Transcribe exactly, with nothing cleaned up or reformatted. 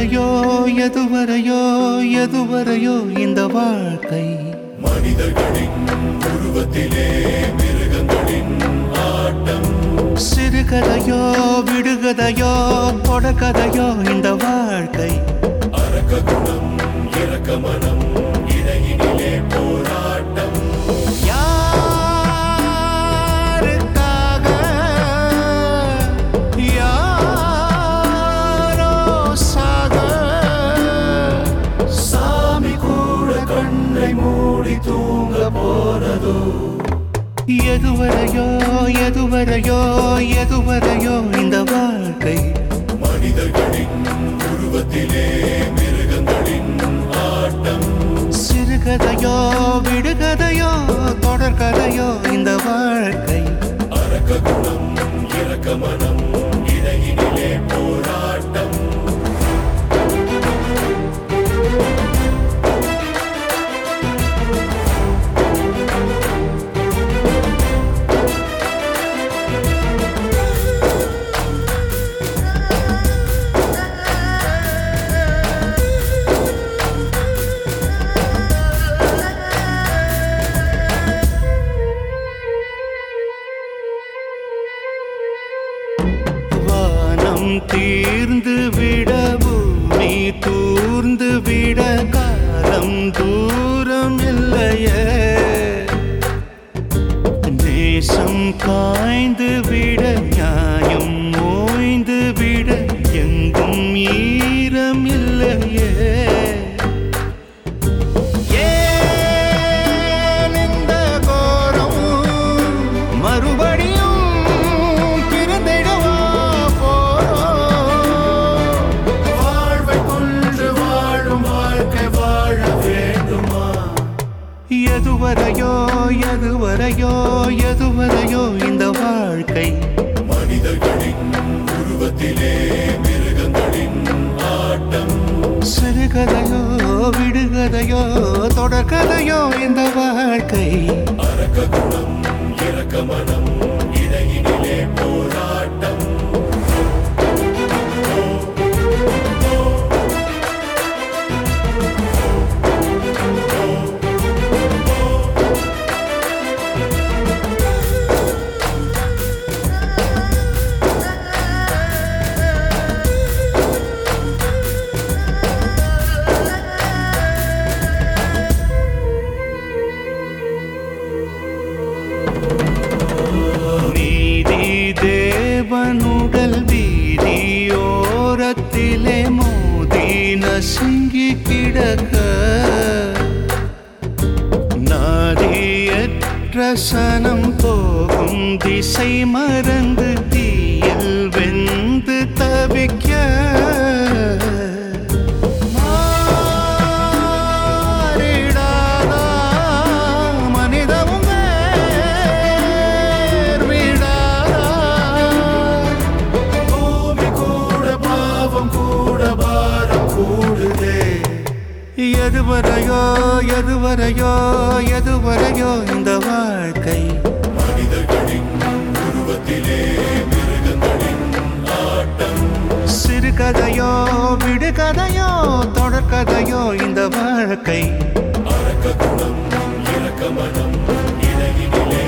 எதுவரையோ எதுவரையோ எதுவரையோ இந்த வாழ்க்கை மனிதர்களின் உருவத்திலே மிருகங்களின் ஆட்டம். சிறுகதையோ விடுகதையோ தொடர்கதையோ இந்த வாழ்க்கை அரக்க குணம் இரக்க மனம் இடையினிலே போராட்டம். யாருக்காக யாரோ சாக சாமி கூட கண்ணை மூடி தூங்க போனதோ. எதுவரையோ எதுவரையோ எதுவரையோ இந்த வாழ்க்கை மனிதர்களின் உருவத்திலே மிருகங்களின் ஆட்டம். சிறுகதையோ விடுகதையோ தொடர்கதையோ இந்த வாழ்க்கை அரக்க குணம் இரக்க மனம் இடையினிலே போராட்டம். தீர்ந்து விட பூமி தூர்ந்து விட காலம் தூரம் இல்லையே. நேசம் காய்ந்து விட நியாயம் ஓய்ந்து விட எங்கும் ஈரம் இல்லையே. ஏன் இந்த கோரம் மறுபடியும் எதுவரையோ எதுவரையோ எதுவரையோ இந்த வாழ்க்கை மனிதர்களின் உருவத்திலே மிருகங்களின் ஆட்டம். சிறுகதையோ விடுகதையோ தொடர்கதையோ இந்த வாழ்க்கை அரக்க குணம் இரக்க மனம் இடையினிலே போராட்டம். தேவனுடல் வீதியோரத்திலே மோதி நசுங்கி கிடக்க நாதியற்ற சனம் போகும் திசை மறந்து தீயில் வெந்து தவிக்க எதுவரையோ எதுவரையோ எதுவரையோ இந்த வாழ்க்கை மனிதர்களின் உருவத்திலே மிருகங்களின் ஆட்டம். சிறுகதையோ விடுகதையோ தொடர்கதையோ இந்த வாழ்க்கை அரக்க குணம் இரக்க மனம் இடையினிலே